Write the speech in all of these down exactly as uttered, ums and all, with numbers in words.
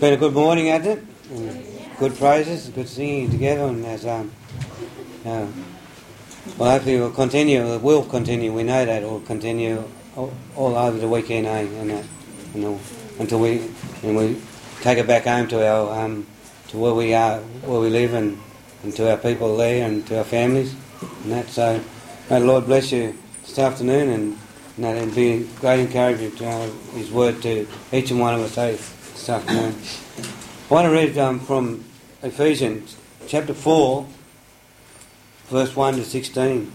been a good morning, hasn't it? And good praises, good singing together, and as um, uh, well, hopefully we'll continue. It will continue. We know that it will continue all, all over the weekend, eh? And that, you know, until we and we take it back home to our um, to where we are, where we live, and, and to our people there, and to our families, and that. So, may the Lord bless you this afternoon, and, and that and be great encouragement to uh, His word to each and one of us, eh? This afternoon. I want to read um, from Ephesians chapter four, verse one to sixteen.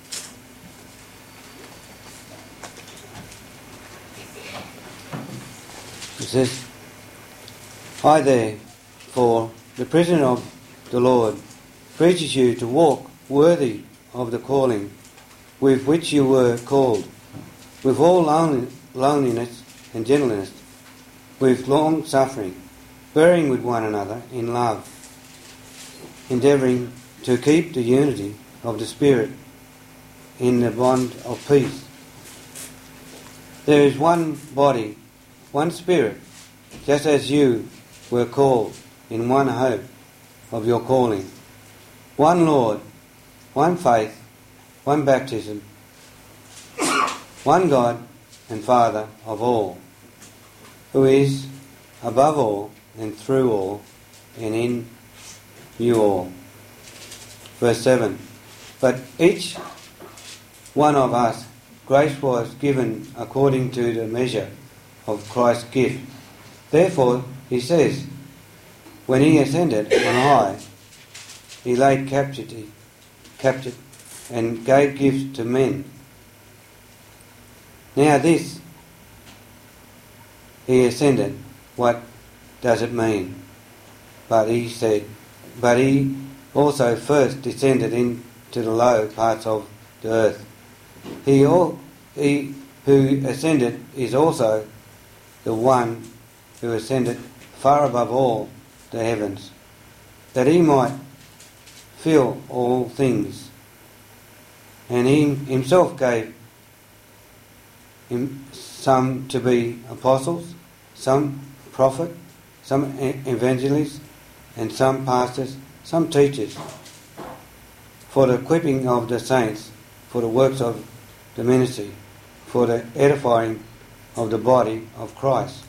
It says, I therefore, the prisoner of the Lord, preaches you to walk worthy of the calling with which you were called, with all loneliness and gentleness, with long suffering, bearing with one another in love, endeavouring to keep the unity of the Spirit in the bond of peace. There is one body, one Spirit, just as you were called in one hope of your calling, one Lord, one faith, one baptism, one God and Father of all, who is above all and through all and in you all. Verse seven. But each one of us grace was given according to the measure of Christ's gift. Therefore, he says, when he ascended on high, he laid captivity, captive, and gave gifts to men. Now this, he ascended, what does it mean? But he said, but he also first descended into the low parts of the earth. He, all, he who ascended is also the one who ascended far above all the heavens, that he might fill all things. And he himself gave him some to be apostles, some prophet, some evangelists, and some pastors, some teachers, for the equipping of the saints, for the works of the ministry, for the edifying of the body of Christ,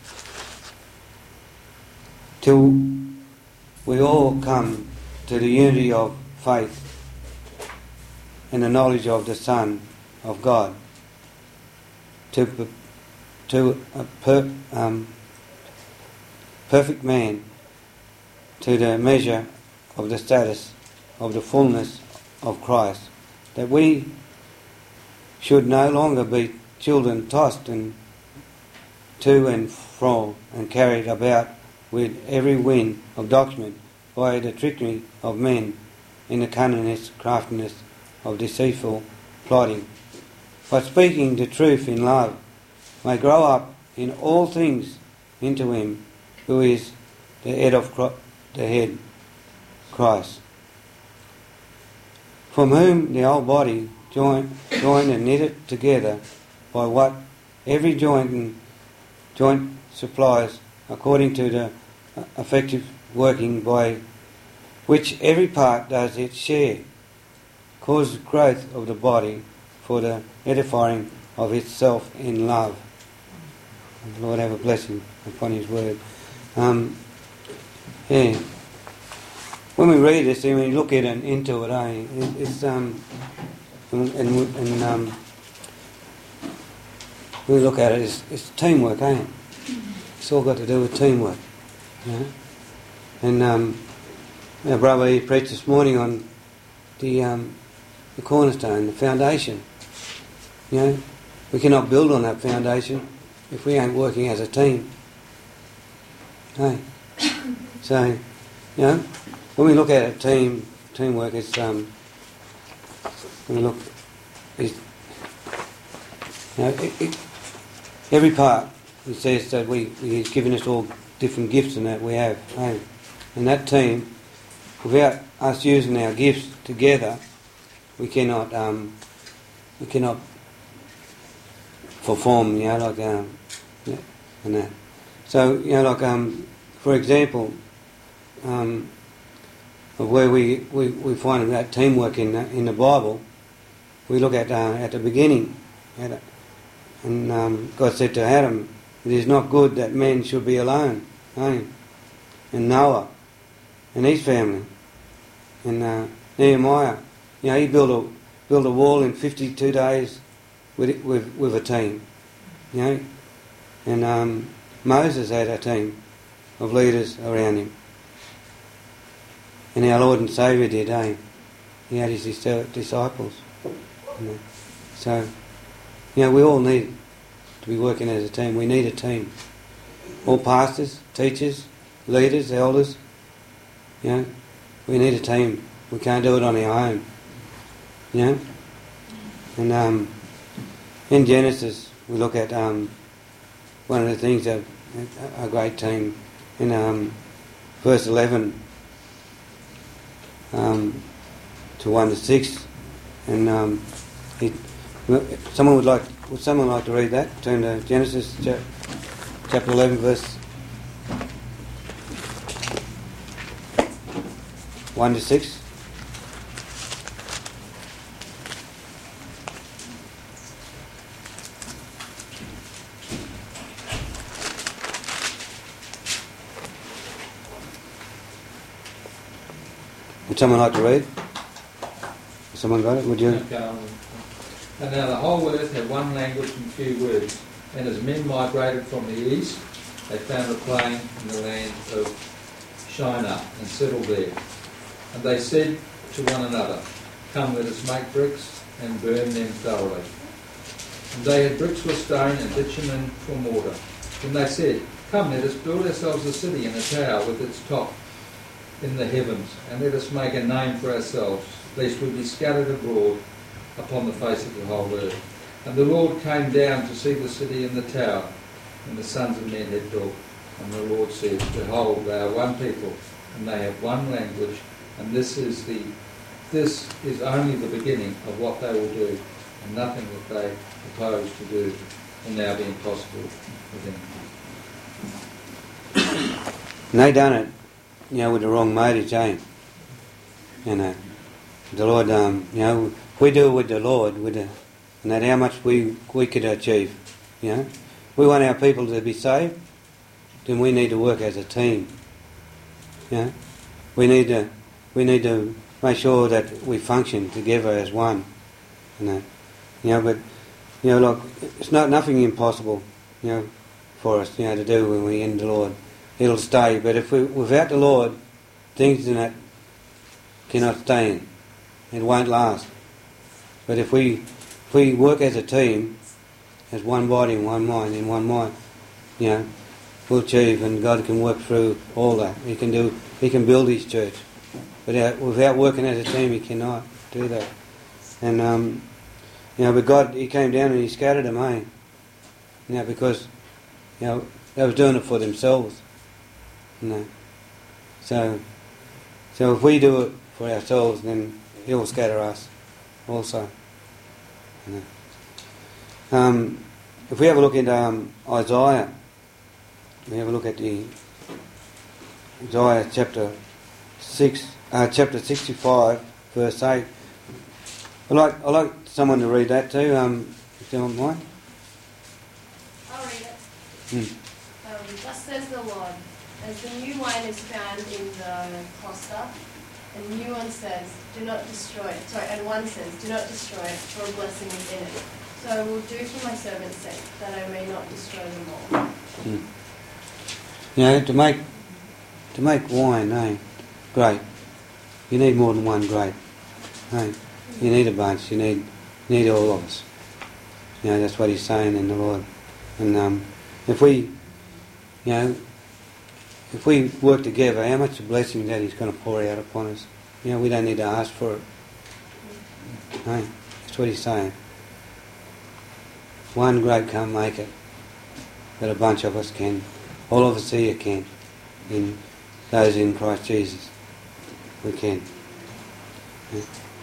till we all come to the unity of faith and the knowledge of the Son of God, to to a per, um, perfect man, to the measure of the status of the fullness of Christ, that we should no longer be children tossed and to and fro and carried about with every wind of doctrine by the trickery of men in the cunningness, craftiness of deceitful plotting, but speaking the truth in love, may grow up in all things into him who is the head of Christ, the head, Christ, from whom the whole body joined, joined and knitted together by what every joint and joint supplies, according to the effective working by which every part does its share, causes growth of the body for the edifying of itself in love. The Lord have a blessing upon His word. Um, yeah. When we read this and we look at it into it, eh, it's um, and, and, and um, when we look at it, it's, it's teamwork, ain't it? It's all got to do with teamwork. You know? And um, our brother he preached this morning on the um, the cornerstone, the foundation. You know, we cannot build on that foundation if we ain't working as a team. Hey, so you know, when we look at it, team teamwork, it's um, when we look, it's, you know, it, it, every part. He says that we he's given us all different gifts and that we have, hey, and that team, without us using our gifts together, we cannot um, we cannot perform, you know, like um, yeah, and that. So, you know, like um, for example, um, of where we, we, we find that teamwork in the, in the Bible, we look at uh, at the beginning, at, and um, God said to Adam, "It is not good that man should be alone." Eh? And Noah and his family, and uh, Nehemiah, you know, he built a built a wall in fifty-two days with with with a team, you know, and um, Moses had a team of leaders around him. And our Lord and Saviour did, eh? He had his disciples. You know. So, you know, we all need to be working as a team. We need a team. All pastors, teachers, leaders, elders, you know, we need a team. We can't do it on our own. You know? And um, in Genesis, we look at um, one of the things that a great team in um, verse eleven um, to one to six, and um, he, someone would like would someone like to read that? Turn to Genesis chapter eleven, verse one to six. Would someone like to read? Someone got it? Would you? Okay. And now the whole earth had one language and few words. And as men migrated from the east, they found a plain in the land of Shinar and settled there. And they said to one another, "Come, let us make bricks and burn them thoroughly." And they had bricks for stone and bitumen for mortar. Then they said, "Come, let us build ourselves a city and a tower with its top in the heavens, and let us make a name for ourselves, lest we be scattered abroad upon the face of the whole earth." And the Lord came down to see the city and the tower, and the sons of men had built. And the Lord said, "Behold, they are one people, and they have one language, and this is the this is only the beginning of what they will do, and nothing that they propose to do will now be impossible for them." And they done it, you know, with the wrong motives, eh? You know, the Lord, um, you know, if we do it with the Lord, with the, and that how much we we could achieve, you know. We want our people to be saved, then we need to work as a team. You know, we need to we need to make sure that we function together as one. You know, you know, but you know, look, it's not nothing impossible, you know, for us, you know, to do when we're in the Lord. It'll stay, but if we without the Lord, things in that cannot stay in. It won't last. But if we if we work as a team, as one body and one mind, in one mind, you know, we'll achieve, and God can work through all that. He can do. He can build His church, but without working as a team, He cannot do that. And um, you know, but God, He came down and He scattered them, eh? You know, because you know they were doing it for themselves. You know, so so if we do it for ourselves, then He will scatter us also. You know. Um, if we have a look at um, Isaiah, we have a look at the Isaiah chapter six, uh, chapter sixty-five, verse eight. I like I like someone to read that too. Um, if you don't mind. I'll read it. Hmm. Um, Thus says the Lord, as the new wine is found in the cluster, and new one says, "Do not destroy it." Sorry, and one says, "Do not destroy it, for a blessing is in it." So I will do for my servant's sake, that I may not destroy them all. Hmm. You know, to make to make wine, eh? Grape. You need more than one grape. Eh? You need a bunch. You need you need all of us. You know, that's what He's saying in the Lord. And um, if we, you know, if we work together, how much blessing that He's going to pour out upon us. You know, we don't need to ask for it. Eh? That's what He's saying. One grape can't make it, but a bunch of us can. All of us here can. In those in Christ Jesus, we can. Yeah.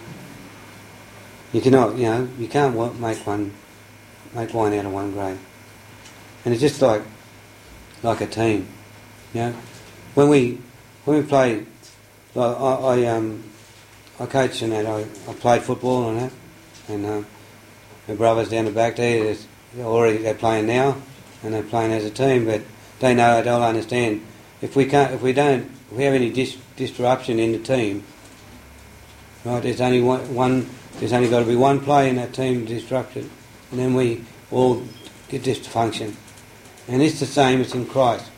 You cannot, you know, you can't make one, make wine out of one grape. And it's just like, like a team, you know. when we when we play, like I, I um I coach and that. I, I played football and that, and um, my brothers down the back there, there's already they're playing now, and they're playing as a team, but they know they'll understand if we can't if we don't if we have any dis- disruption in the team, right? There's only one, one there's only got to be one player in that team disrupted, and then we all get dysfunction. And it's the same as in Christ.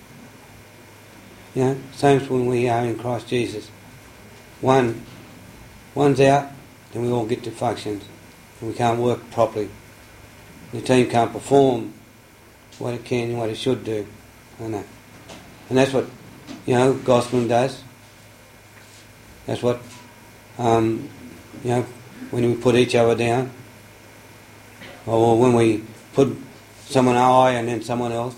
You know, same as when we are in Christ Jesus. One, one's out, then we all get dysfunctions, and we can't work properly. The team can't perform what it can and what it should do. I know. And that's what, you know, Gosman does. That's what, um, you know, when we put each other down, or when we put someone high and then someone else,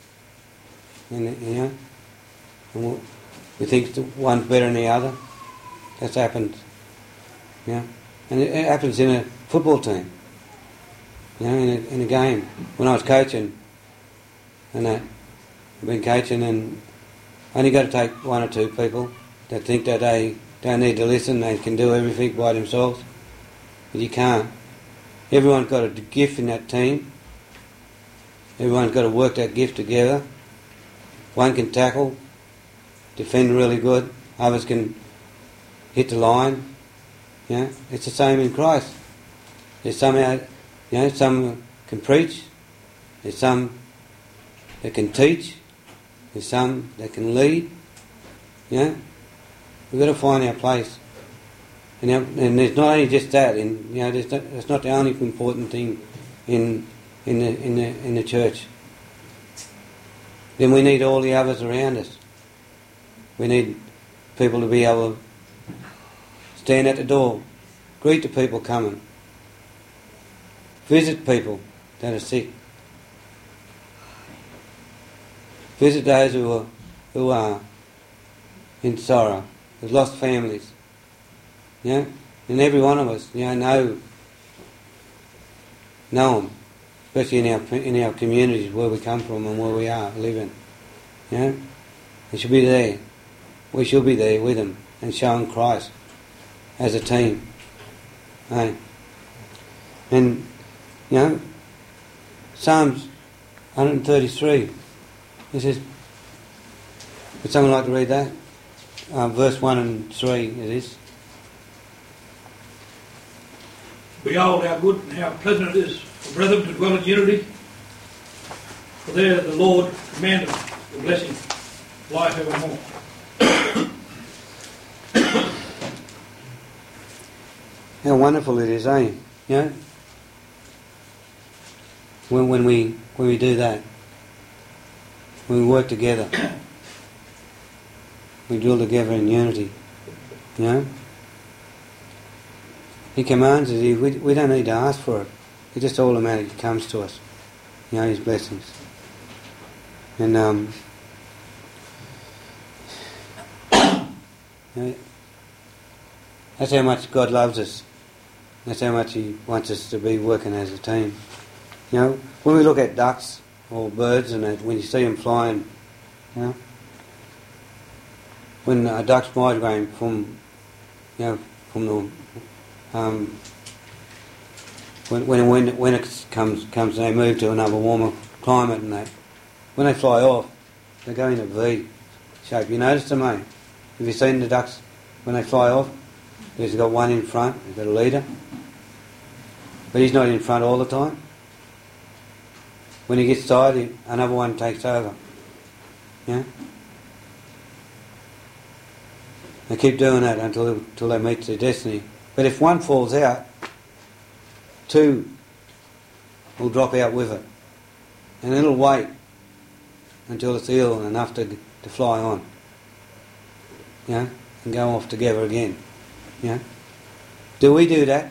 and you know, and we think one's better than the other. That's happened, you know, and it, it happens in a football team, you know, in a, in a game. When I was coaching, and that, I've been coaching, and I only got to take one or two people that think that they don't need to listen, they can do everything by themselves, but you can't. Everyone's got a gift in that team. Everyone's got to work that gift together. One can tackle, defend really good. Others can hit the line. You know, it's the same in Christ. There's some out, you know, some can preach. There's some that can teach. There's some that can lead. You know, we've got to find our place. And, and there's not only just that. In you know, there's not, that's not the only important thing in in the in the in the church. Then we need all the others around us. We need people to be able to stand at the door, greet the people coming, visit people that are sick, visit those who are who are in sorrow, who've lost families. You know, and every one of us, you know, know know them. Especially in our in our communities where we come from and where we are living, you know, we should be there. We should be there with them and showing Christ as a team. Hey. And you know, Psalms one thirty-three. It says, would someone like to read that? Uh, verse one and three. It is. Behold how good and how pleasant it is for brethren to dwell in unity. For there the Lord commanded the blessing, life evermore. How wonderful it is, eh? You know? When when we when we do that. When we work together. We dwell together in unity. You know? He commands us. We, we don't need to ask for it. It just automatically comes to us. You know, His blessings. And, um... you know, that's how much God loves us. That's how much He wants us to be working as a team. You know, when we look at ducks or birds and that, when you see them flying, you know, when a duck's migrating from, you know, from the Um, when when when when it comes comes they move to another warmer climate and that, when they fly off, they go in a V shape. You notice them, mate? Have you seen the ducks when they fly off? There's got one in front. They've got a leader, but he's not in front all the time. When he gets tired, he, another one takes over. Yeah. They keep doing that until until they meet their destiny. But if one falls out, two will drop out with it. And it'll wait until it's ill enough to to fly on. Yeah? And go off together again. Yeah? Do we do that?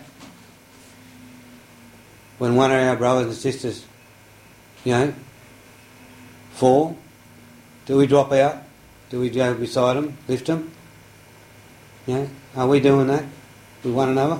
When one of our brothers and sisters, you know, fall, do we drop out? Do we go beside them, lift them? Yeah? Are we doing that with one another?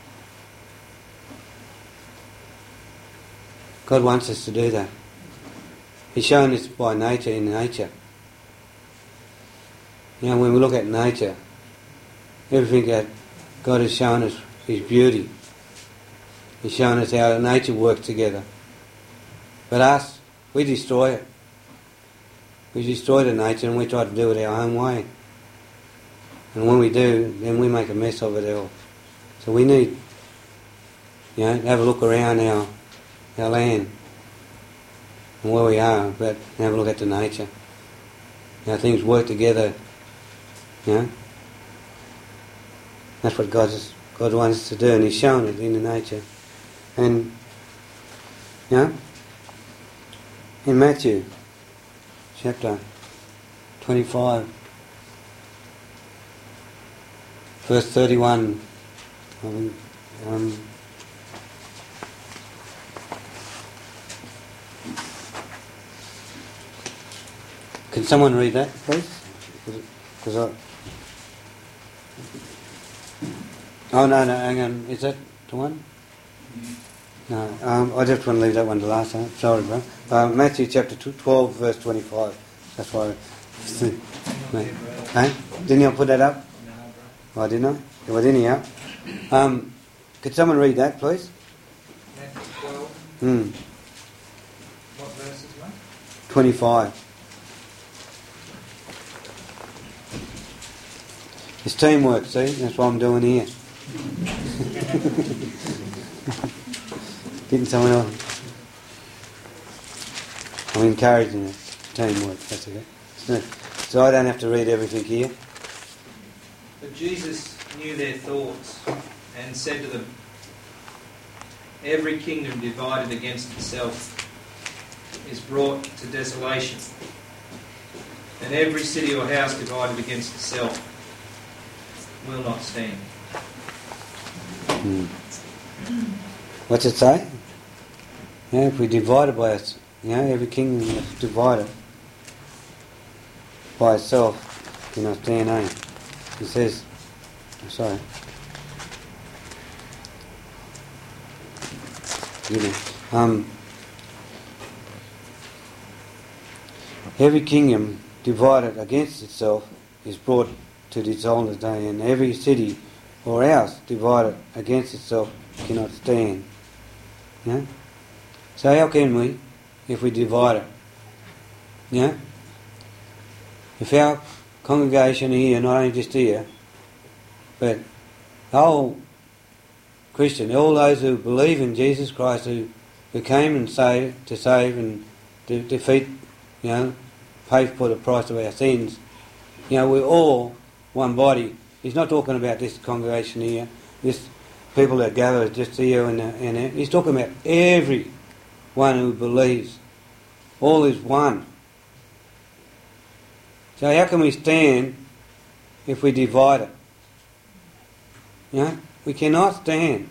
God wants us to do that. He's shown us by nature, in nature. You know, when we look at nature, everything that God has shown us is beauty. He's shown us how nature works together. But us, we destroy it. We destroy the nature and we try to do it our own way. And when we do, then we make a mess of it all. So we need, you know, to have a look around our, our land and where we are, but have a look at the nature. How things work together, you know. That's what God's, God wants us to do, and He's shown it in the nature. And, you know, in Matthew chapter twenty-five, verse thirty-one, um, um, can someone read that, please? Because I... Oh, no, no, hang on. Is that the one? No, um, I just want to leave that one to last time. Sorry, bro. Uh, Matthew chapter twelve, verse twenty-five. That's why... Hey? Didn't you put that up? No, oh, didn't I? Well, anyhow. Um, could someone read that, please? Matthew twelve. Hmm. What verses, mate? twenty-five. It's teamwork, see? That's what I'm doing here. Getting someone else. I'm encouraging it. Teamwork, that's okay. So I don't have to read everything here. But Jesus knew their thoughts and said to them, "Every kingdom divided against itself is brought to desolation, and every city or house divided against itself will not stand." Hmm. What's it say? Yeah, if we divide it by us, you know, every kingdom that's divided by itself cannot stand, eh? He says, I'm sorry. You know, um, every kingdom divided against itself is brought to desolation, and every city or house divided against itself cannot stand. Yeah? So how can we, if we divide it? Yeah? If our congregation here, not only just here, but the whole Christian, all those who believe in Jesus Christ, who, who came and save, to save and to defeat, you know, pay for the price of our sins, you know, we're all one body. He's not talking about this congregation here, this people that gather just here and, and he's talking about every one who believes. All is one. So how can we stand if we divide it? You know, we cannot stand.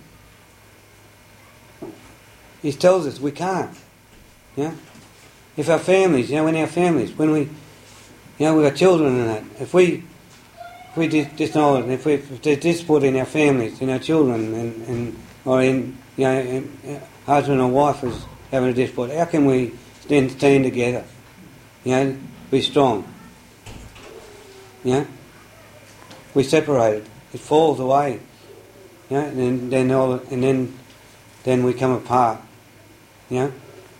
He tells us we can't. Yeah. If our families, you know, in our families, when we, you know, we've got children and that, if we, if we dis- disacknowledge, if we, if there's discord in our families, in our children, and, and or in, you know, in, uh, husband or wife is having a discord, how can we stand stand together? You know, be strong. Yeah, we separate it. It falls away. Yeah, and then, then all, and then, then we come apart. Yeah,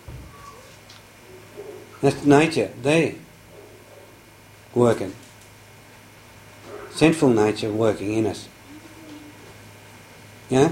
that's nature there working. Sinful nature working in us. Yeah,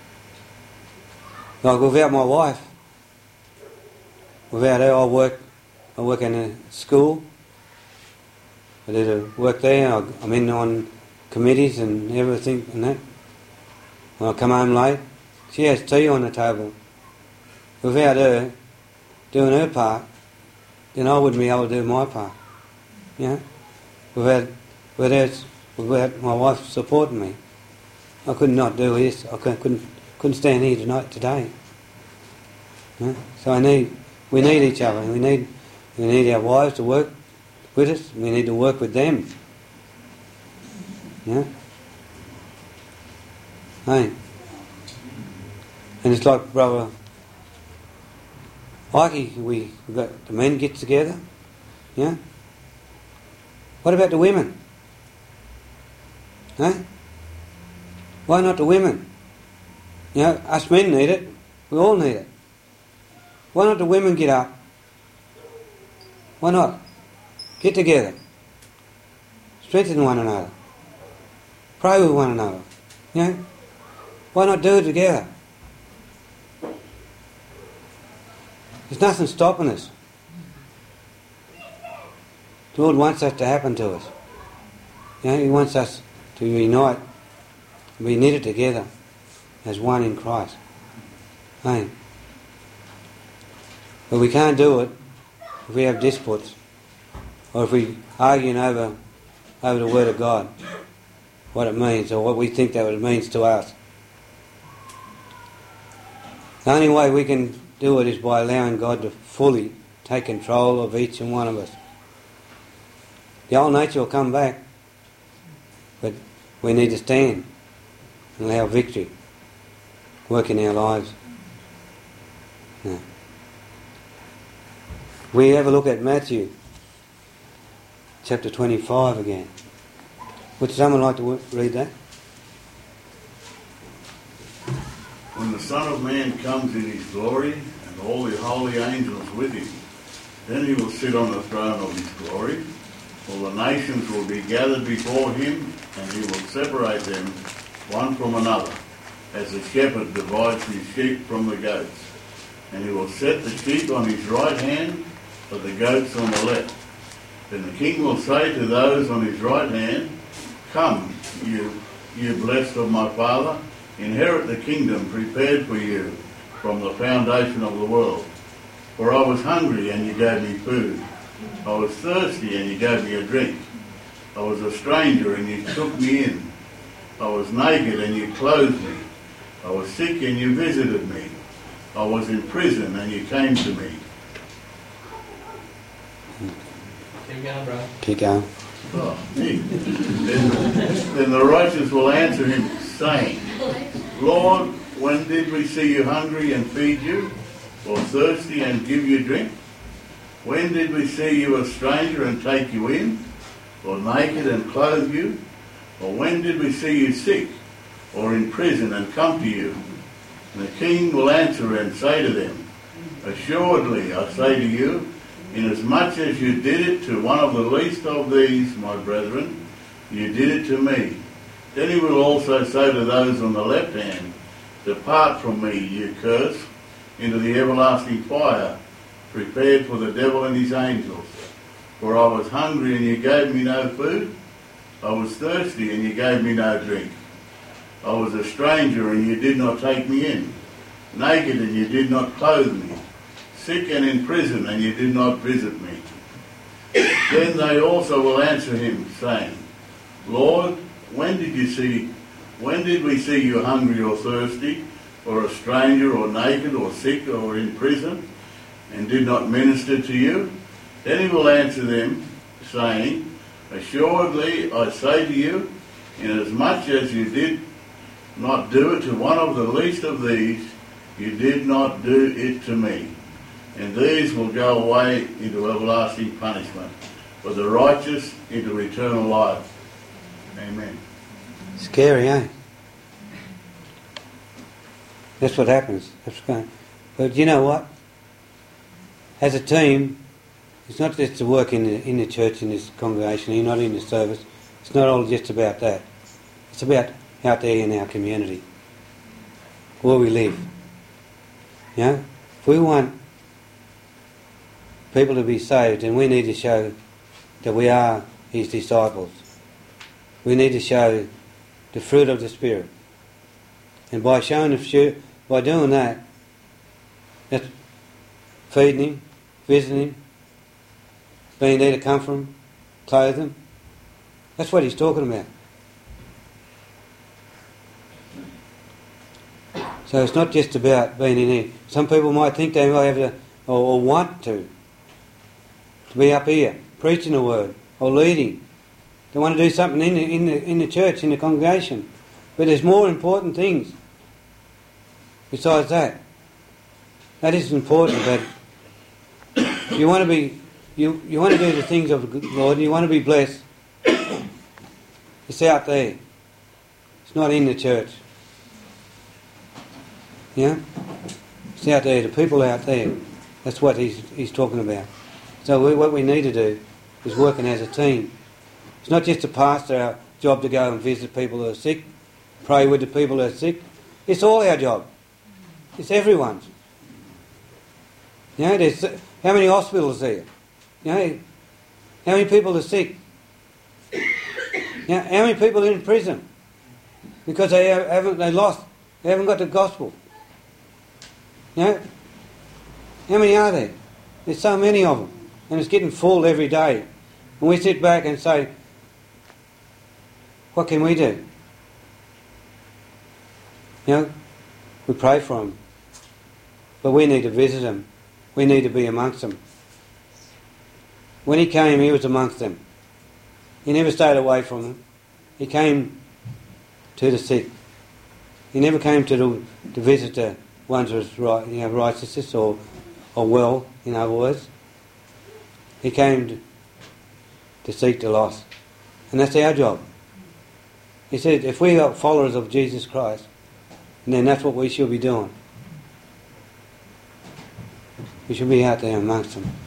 like without my wife, without her, I work. I work in a school. I do the work there. I'm in on committees and everything and that. When I come home late, she has tea on the table. Without her doing her part, then I wouldn't be able to do my part. You know? Without, without, without my wife supporting me, I could not do this. I couldn't, couldn't stand here tonight, today. You know? So I need, we need each other. We need, we need our wives to work with us. We need to work with them. Yeah? Hey. And it's like Brother Ike, we got the men get together. Yeah? What about the women? Eh? Why not the women? You know, us men need it. We all need it. Why not the women get up? Why not? Get together. Strengthen one another. Pray with one another. You know? Why not do it together? There's nothing stopping us. The Lord wants that to happen to us. You know, He wants us to unite, be knitted together as one in Christ. Hey. But we can't do it if we have disputes or if we arguing over over the Word of God, what it means or what we think that it means to us. The only way we can do it is by allowing God to fully take control of each and one of us. The old nature will come back, but we need to stand and allow victory work in our lives. Yeah. We have a look at Matthew chapter twenty-five again. Would someone like to read that? When the Son of Man comes in his glory and all the holy angels with him, then he will sit on the throne of his glory. All the nations will be gathered before him, and he will separate them one from another, as a shepherd divides his sheep from the goats. And he will set the sheep on his right hand, but the goats on the left. Then the king will say to those on his right hand, "Come, you, you blessed of my Father, inherit the kingdom prepared for you from the foundation of the world. For I was hungry, and you gave me food. I was thirsty, and you gave me a drink. I was a stranger, and you took me in. I was naked, and you clothed me. I was sick, and you visited me. I was in prison, and you came to me." Keep going, bro. Keep going. Oh, me. Then, then the righteous will answer him, saying, "Lord, when did we see you hungry and feed you, or thirsty and give you drink? When did we see you a stranger and take you in, or naked and clothe you? Or when did we see you sick, or in prison and come to you?" And the king will answer and say to them, "Assuredly, I say to you, inasmuch as you did it to one of the least of these, my brethren, you did it to me." Then he will also say to those on the left hand, "Depart from me, you cursed, into the everlasting fire, prepared for the devil and his angels. For I was hungry, and you gave me no food. I was thirsty, and you gave me no drink. I was a stranger, and you did not take me in. Naked, and you did not clothe me. Sick and in prison, and you did not visit me." Then they also will answer him, saying, "Lord, when did you see, when did we see you hungry or thirsty, or a stranger, or naked, or sick, or in prison, and did not minister to you?" Then he will answer them, saying, "Assuredly, I say to you, inasmuch as you did not do it to one of the least of these, you did not do it to me. And these will go away into everlasting punishment, but the righteous into eternal life." Amen. Scary, eh? That's what happens. That's going. But you know what? As a team, it's not just to work in the, in the church, in this congregation, you're not in the service. It's not all just about that. It's about out there in our community, where we live. You know? If we want people to be saved, then we need to show that we are His disciples. We need to show the fruit of the Spirit. And by showing the fruit, by doing that, that's feeding Him, visiting Him, being there to comfort Him, clothe Him. That's what He's talking about. So it's not just about being in here. Some people might think they might have to, or, or want to, to be up here, preaching the word, or leading. They want to do something in the, in the, in the church, in the congregation. But there's more important things besides that. That is important, but you want to be, you, you want to do the things of the Lord, and you want to be blessed. It's out there. It's not in the church. Yeah? It's out there, the people out there. That's what he's, he's talking about. So we, what we need to do is working as a team. It's not just a pastor, our job to go and visit people who are sick, pray with the people who are sick. It's all our job. It's everyone's. You know, there's, how many hospitals are there? You know, how many people are sick? You know, how many people are in prison? Because they haven't, they lost, they haven't got the gospel. You know, how many are there? There's so many of them. And it's getting full every day. And we sit back and say, what can we do? You know, we pray for them. But we need to visit them. We need to be amongst them. When he came, he was amongst them. He never stayed away from them. He came to the sick. He never came to the, to visit the ones who was right, you know, righteous or, or well, in other words. He came to, to seek the lost. And that's our job. He said, if we are followers of Jesus Christ, then that's what we should be doing. We should be out there amongst them.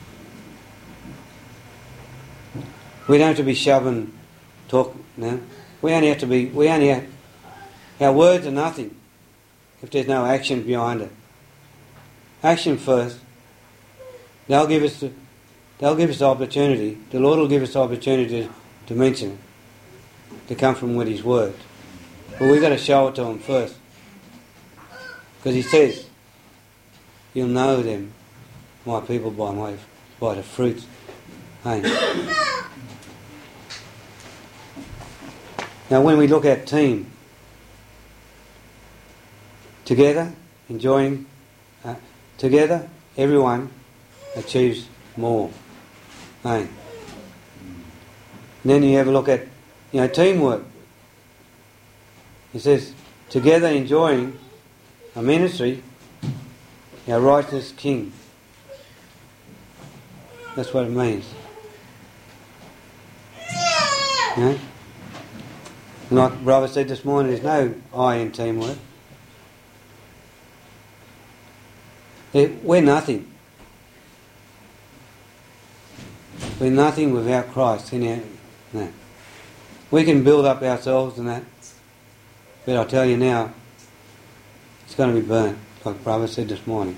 We don't have to be shoving, talk, no. We only have to be, we only have, our words are nothing if there's no action behind it. Action first. They'll give us the, they'll give us the opportunity, the Lord will give us the opportunity to, to mention it, to come from with His word. But we've got to show it to Him first. Because He says, you'll know them, my people, by my by the fruits. Hey. Now when we look at team, together, enjoying, uh, together, everyone achieves more. Hey. And then you have a look at, you know, teamwork. He says, together enjoying a ministry, our righteous King. That's what it means. You know? Like brother said this morning, there's no I in teamwork. We're nothing. We're nothing without Christ in our, no. We can build up ourselves and that, but I'll tell you now, it's going to be burnt, like brother said this morning.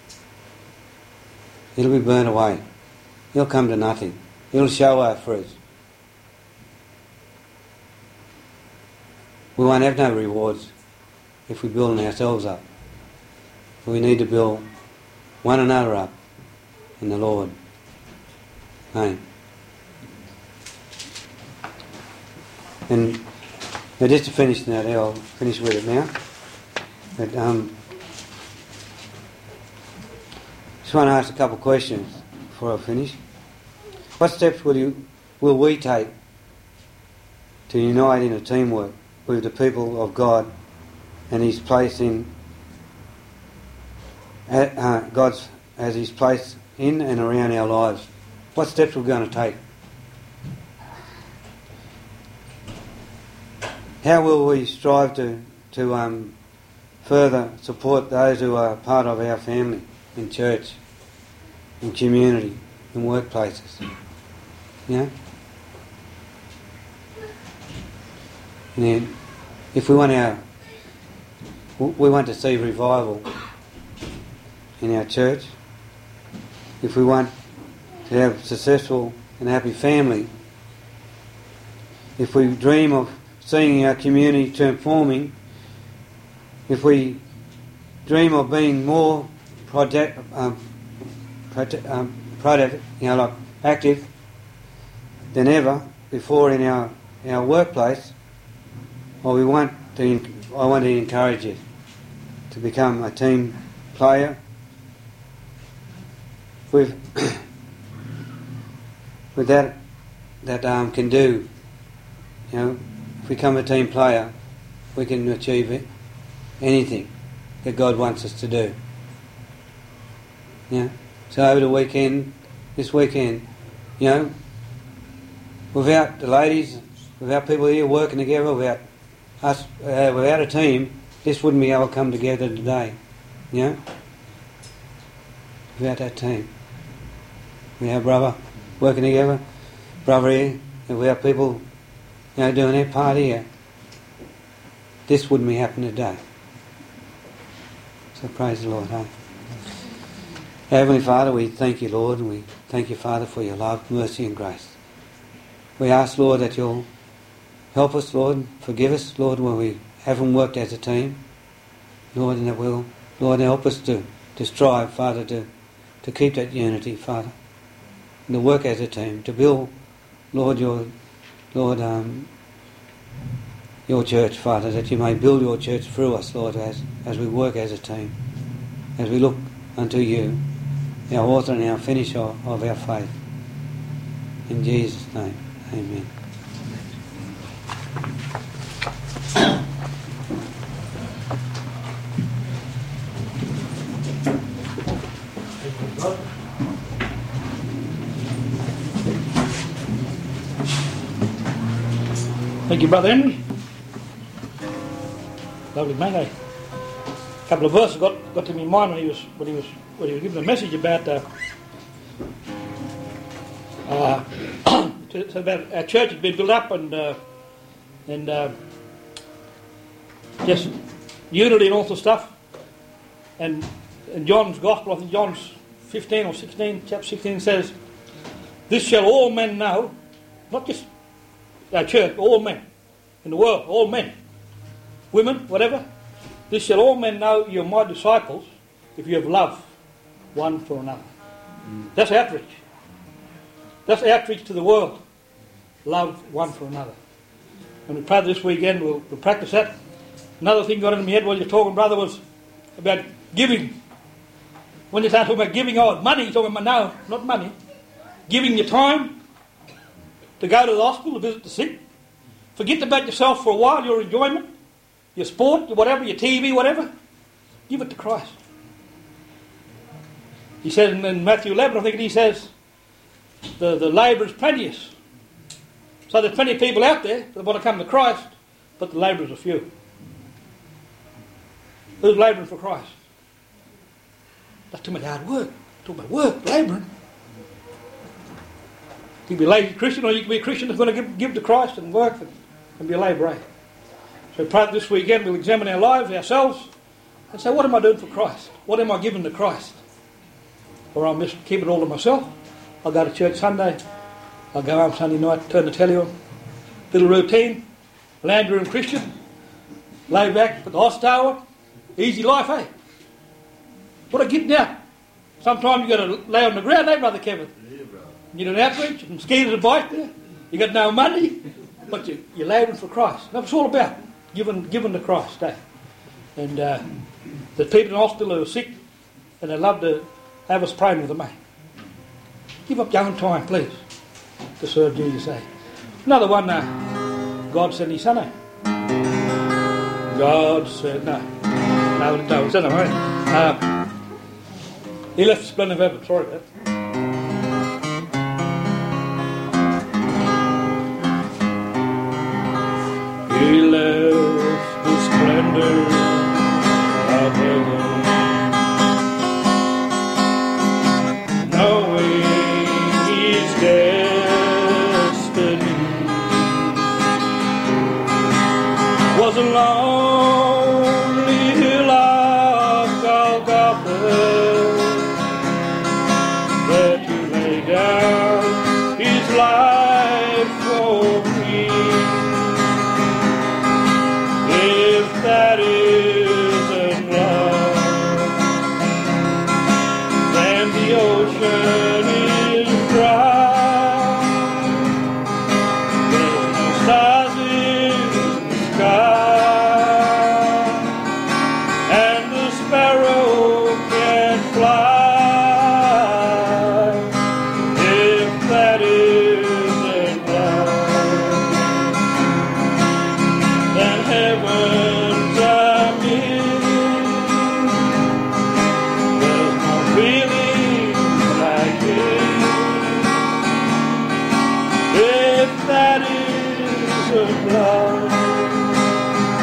It'll be burnt away. It'll come to nothing. It'll show our fruits. We won't have no rewards if we're building ourselves up. We need to build one another up in the Lord. Hey. And now just to finish now, I'll finish with it now. But um, just want to ask a couple of questions before I finish. What steps will you will we take to unite in a teamwork with the people of God and His place in uh, God's as His place in and around our lives? What steps we're going to take? How will we strive to to um, further support those who are part of our family in church, in community, in workplaces? You know? And then, if we want our, we want to see revival in our church, if we want to have a successful and happy family, if we dream of seeing our community transforming, if we dream of being more project, um, project, um, product, you know, like active than ever before in our our workplace, well, we want to. I want to encourage you to become a team player with with that that um, can do. You know, if we become a team player, we can achieve it, anything that God wants us to do. Yeah. So over the weekend, this weekend, you know, without the ladies, without people here working together, without us uh, without a team, this wouldn't be able to come together today. You know? Without that team. We have brother working together, brother here, and we have people, you know, doing their part here. This wouldn't be happening today. So praise the Lord, eh? Heavenly Father, we thank you, Lord, and we thank you, Father, for your love, mercy and grace. We ask, Lord, that you'll help us, Lord, forgive us, Lord, when we haven't worked as a team. Lord, and that will, Lord, help us to, to strive, Father, to, to keep that unity, Father, and to work as a team, to build, Lord, your, Lord, um, your church, Father, that you may build your church through us, Lord, as, as we work as a team, as we look unto you, our author and our finisher of our faith. In Jesus' name, amen. Thank you, Brother Henry. Lovely man, eh? A couple of verses got, got to my mind when he was when he was when he was giving a message about uh, uh, to, to about our church had been built up and uh, and uh, just unity and all sorts of stuff. And in John's Gospel, I think John's fifteen or sixteen, chapter sixteen says, "This shall all men know," not just our church, all men in the world, all men, women, whatever. "This shall all men know you're my disciples if you have love one for another." Mm. That's outreach. That's outreach to the world. Love one for another. And we pray this weekend, we'll, we'll practice that. Another thing got into my head while you're talking, brother, was about giving. When you start talking about giving, oh, money, you're talking about, no, not money. Giving your time to go to the hospital, to visit the sick. Forget about yourself for a while, your enjoyment, your sport, your whatever, your T V, whatever. Give it to Christ. He says in Matthew eleven, I think he says, the, the labour is plenteous. So there's plenty of people out there that want to come to Christ, but the labourers are few. Who's labouring for Christ? That's too much hard work. Talk about work, labouring. You can be a lazy Christian, or you can be a Christian that's going to give, give to Christ and work and, and be a labourer. So pray this weekend we'll examine our lives, ourselves, and say, what am I doing for Christ? What am I giving to Christ? Or I'll just keep it all to myself. I'll go to church Sunday. I'll go home Sunday night, turn the telly on. Little routine. Land room Christian. Lay back, put the horse tower. Easy life, eh? What a gift now. Sometimes you've got to lay on the ground, eh, Brother Kevin? You do an outreach, and mosquitoes are bite there. You got no money, but you, you're labouring for Christ. That's what it's all about. Giving, giving to Christ, eh? And uh, there's people in the hospital who are sick, and they love to have us praying with them, eh? Give up your own time, please, to serve Jesus, eh? Another one, uh, God sent his son, eh? God said, no. No, no, it's another, eh? Uh, he left the splendor of heaven, sorry about that. He left the splendor of heaven, knowing his destiny was a lonely hill of Golgotha, there to lay down his life for me. That isn't love, then the ocean is dry. There's no stars in the sky, and the sparrow can't fly. If that isn't love, then heaven. That is of love.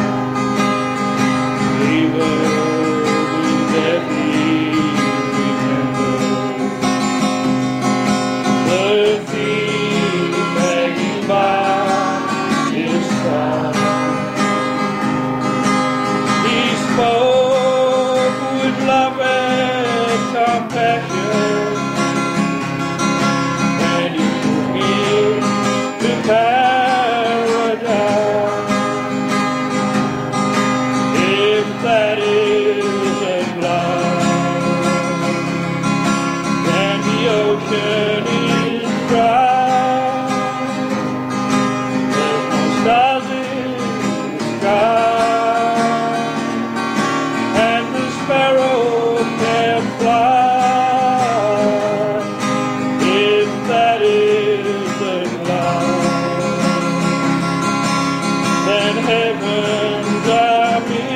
heavens are